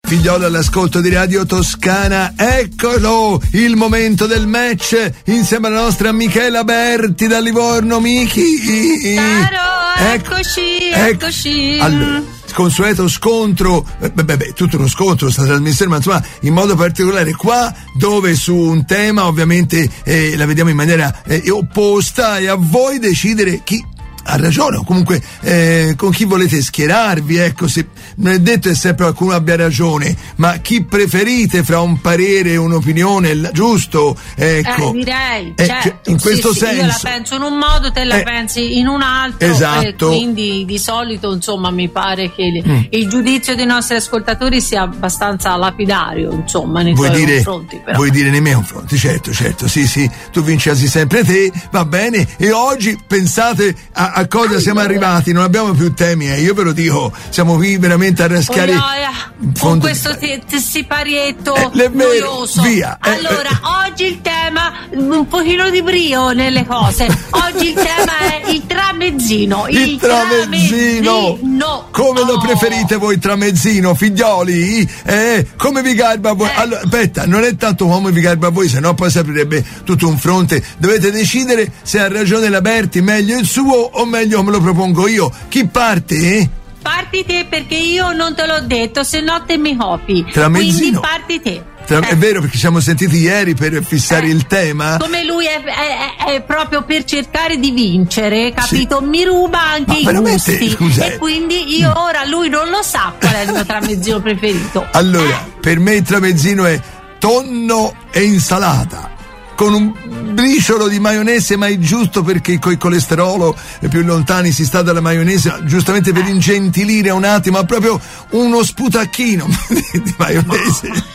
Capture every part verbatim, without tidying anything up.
Figliolo all'ascolto di Radio Toscana, eccolo il momento del match insieme alla nostra Michela Berti da Livorno. Miki, caro, eccoci, ecco. eccoci. Allora, consueto scontro, beh, beh, beh, tutto uno scontro sta trasmissione, ma insomma in modo particolare qua, dove su un tema ovviamente eh, la vediamo in maniera eh, opposta, e a voi decidere chi ha ragione, o comunque eh, con chi volete schierarvi. Ecco, se non è detto che sempre qualcuno abbia ragione, ma chi preferite fra un parere e un'opinione, giusto? Ecco, eh, direi eh, certo, cioè, in questo sì, senso sì, io la penso in un modo, te la eh, pensi in un altro, esatto. E quindi di solito insomma mi pare che mm. il giudizio dei nostri ascoltatori sia abbastanza lapidario, insomma, nei vuoi tuoi dire, confronti, però. Vuoi dire nei miei confronti? Certo, certo, sì, sì, tu vinci sempre te, va bene. E oggi pensate a a cosa allora. siamo arrivati, non abbiamo più temi, eh. Io ve lo dico, siamo qui veramente a raschiare oh, con questo te, te siparietto eh, noioso. Via. Allora, eh, oggi il tema, un pochino di brio nelle cose. Oggi il tema è il tramezzino. Il, il tramezzino. tramezzino. Come oh. lo preferite voi tramezzino, figlioli? Eh, come vi garba a voi? Eh. Allora, aspetta, non è tanto come vi garba a voi, sennò poi si aprirebbe tutto un fronte. Dovete decidere se ha ragione la Berti, meglio il suo o meglio me lo propongo io. Chi parte? Eh? Parti te, perché io non te l'ho detto, se no te mi copi. Tramezzino. Quindi parti te. Tra, eh. È vero, perché ci siamo sentiti ieri per fissare eh. il tema. Come lui è, è, è proprio per cercare di vincere, capito? Sì. Mi ruba anche Ma i gusti. Scusa, e quindi io ora lui non lo sa qual è il mio tramezzino preferito. Allora, eh. per me il tramezzino è tonno e insalata, con un briciolo di maionese, ma è giusto perché coi colesterolo più lontani si sta dalla maionese, giustamente per ingentilire un attimo, ma proprio uno sputacchino di maionese.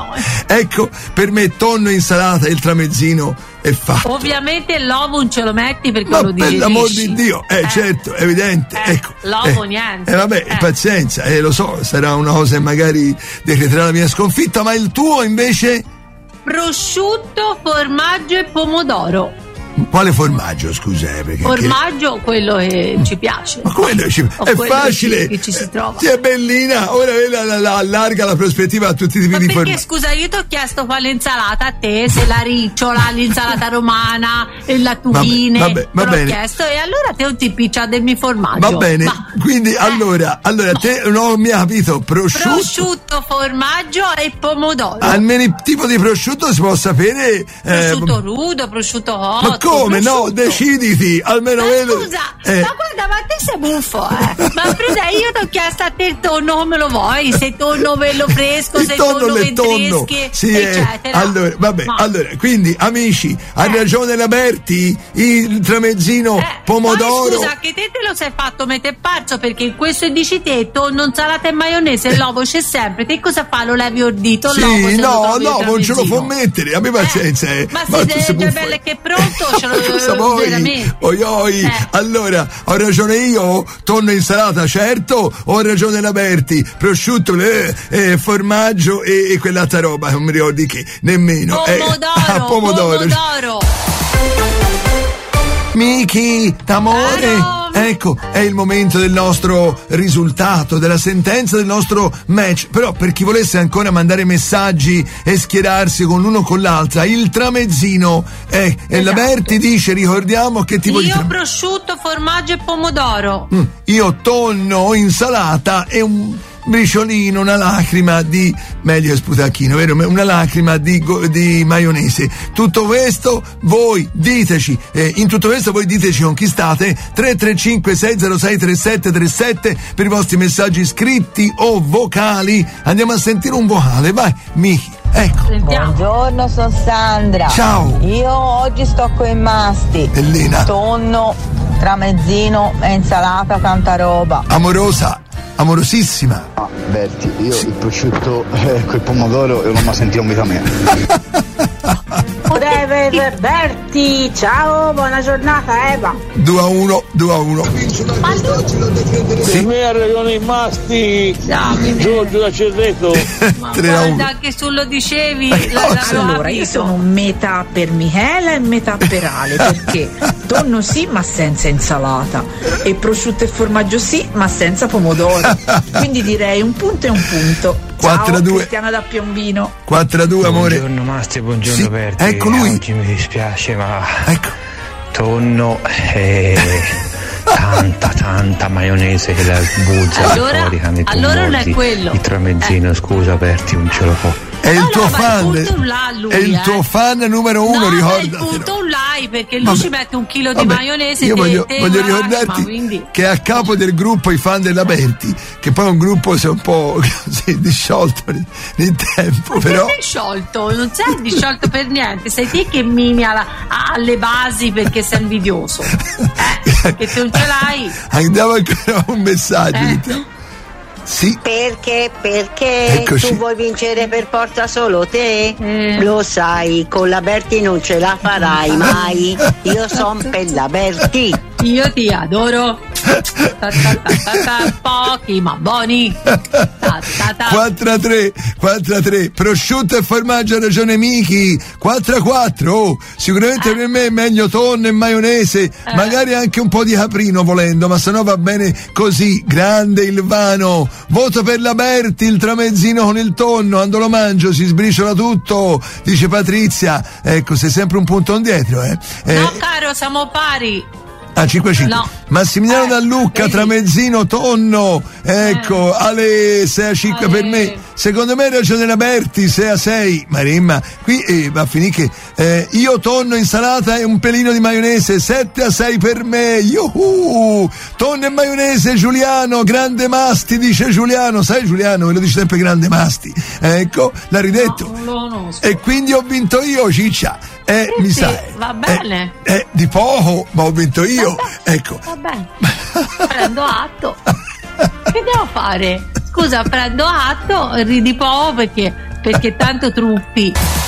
Ecco, per me tonno, insalata e il tramezzino è fatto. Ovviamente l'uovo non ce lo metti perché ma lo digerisci. Per l'amor di Dio, eh, eh certo, evidente. Eh, ecco. L'uovo eh, niente. Eh vabbè, eh. pazienza, eh, lo so, sarà una cosa che magari decreterà la mia sconfitta, ma il tuo invece? Prosciutto, formaggio e pomodoro. Quale formaggio, scusa? Perché formaggio, che... quello che ci piace. Ma come ci... È facile. Che ci, che ci si trova. Sì, è bellina. Ora la, la, la, allarga la prospettiva a tutti i tipi ma di perché, formaggio. Scusa, io ti ho chiesto quale insalata a te, se la ricciola, l'insalata romana, la turine. Vabbè, va te bene. l'ho chiesto e allora te non ti piccia del formaggio. Va bene. Ma... Quindi, eh. allora, allora te non mi ha capito. Prosciutto. Prosciutto, formaggio e pomodoro. Almeno il tipo di prosciutto si può sapere. Prosciutto eh... rudo, prosciutto cotto. Ma come? Prosciutto. No, deciditi, almeno ma vedo. Scusa, eh. ma guarda, ma te sei buffo, eh. Ma prima io ti ho chiesto a te il tonno come lo vuoi, se tonno bello fresco, il se tonno, tonno tonno sì, eccetera. Eh. Allora, vabbè, ma. allora, quindi amici, ha eh. ragione la Berti, il tramezzino eh, pomodoro. Poi, scusa, che te te lo sei fatto mettere pazzo, perché in questo dici te tonno, insalata e maionese, l'uovo c'è sempre. Te cosa fa? Lo levi ordito? Sì, l'uovo, no, no, non ce lo può mettere, abbi pazienza. Eh. Ma, ma se sei già bella che è pronto, ce lo cosa vuoi? Veramente. Oi, oi. Eh. Allora, ho ragione io? Tonno e insalata, certo, o ho ragione la Berti? Prosciutto, eh, eh, formaggio e, e quell'altra roba, non mi ricordi che, nemmeno. Pomodoro, eh, pomodoro. pomodoro. Miki, d'amore. Claro. Ecco, è il momento del nostro risultato, della sentenza del nostro match. Però per chi volesse ancora mandare messaggi e schierarsi con l'uno o con l'altra, il tramezzino è, esatto. E la Berti dice, ricordiamo che tipo io di... Io tra... prosciutto, formaggio e pomodoro. Mm, io tonno, insalata e un... briciolino, una lacrima di meglio sputacchino, vero? Una lacrima di, di maionese. Tutto questo voi diteci, eh, in tutto questo voi diteci con chi state. Tre tre cinque sei zero sei tre sette tre sette per i vostri messaggi scritti o vocali. Andiamo a sentire un vocale, vai Miki. Ecco. Buongiorno, sono Sandra. Ciao. Io oggi sto coi masti. Bellina. Tonno, tramezzino e insalata, tanta roba. Amorosa. Amorosissima. Ah, Berti, io sì. Il prosciutto eh, col pomodoro non mi sentito in vita mia. Breve Berti, ciao, buona giornata Eva. due a uno, due a uno. Sì. Me ha ragione i masti. Giorgio da Cerreto. Guarda che tu lo dicevi. La, la, allora io sono metà per Michela e metà per Ale, perché tonno sì ma senza insalata e prosciutto e formaggio sì ma senza pomodoro, quindi direi un punto e un punto. quattro a due. Cristiana da Piombino. quattro a due, amore. Buongiorno Masti, buongiorno sì, Berti. ecco lui. Oggi mi dispiace, ma ecco. tonno e tanta tanta maionese che la buzza allora, fuori. Allora non è quello. Il tramezzino, eh. scusa Berti, non ce lo fa. È il no, tuo no, fan, è, là, lui, è il eh. tuo fan numero uno, no, ricordatelo. No, è il punto un like, perché lui vabbè, ci mette un chilo vabbè, di maionese. Io te, voglio, te voglio lacrima, ricordarti quindi... che a capo del gruppo i fan della Berti, che poi è un gruppo se un po' così disciolto nel tempo, ma però. Non è disciolto, non sei disciolto per niente, sei te che mimi alla, alle basi perché sei invidioso. Eh, che tu non ce l'hai. Andiamo ancora un messaggio. Eh. Sì. Perché? Perché Eccoci. Tu vuoi vincere per forza solo te? Eh. Lo sai, con la Berti non ce la farai mai. Io son per la Berti. Io ti adoro. Ta, ta, ta, ta, ta, pochi ma buoni. quattro a tre, quattro a tre. Prosciutto e formaggio ha ragione Miki. quattro a quattro. Oh, sicuramente eh. per me è meglio tonno e maionese, eh. magari anche un po' di caprino volendo, ma se no va bene così. Grande Ilvano. Voto per la Berti, il tramezzino con il tonno, quando lo mangio si sbriciola tutto, dice Patrizia. Ecco, sei sempre un punto indietro, eh. eh no caro, siamo pari. Ah, cinque a cinque. No. Massimiliano eh, da Lucca, vedi? Tramezzino, tonno, ecco, eh. Ale sei a cinque Ale. Per me. Secondo me ragione la Berti, sei a sei. Marimma, qui eh, va a finire che eh, io tonno, insalata e un pelino di maionese, sette a sei per me. Yuhu! Tonno e maionese, Giuliano, grande Masti, dice Giuliano. Sai Giuliano, ve lo dice sempre grande Masti. Ecco, l'ha ridetto. No, non lo conosco. E quindi ho vinto io, ciccia. Eh, sì, mi sì, sai. Va bene. Eh, eh, di poco, ma ho vinto io. Vabbè, ecco. Va bene. Prendo atto. Che devo fare? Scusa, prendo atto, ridi poco perché, perché tanto truppi.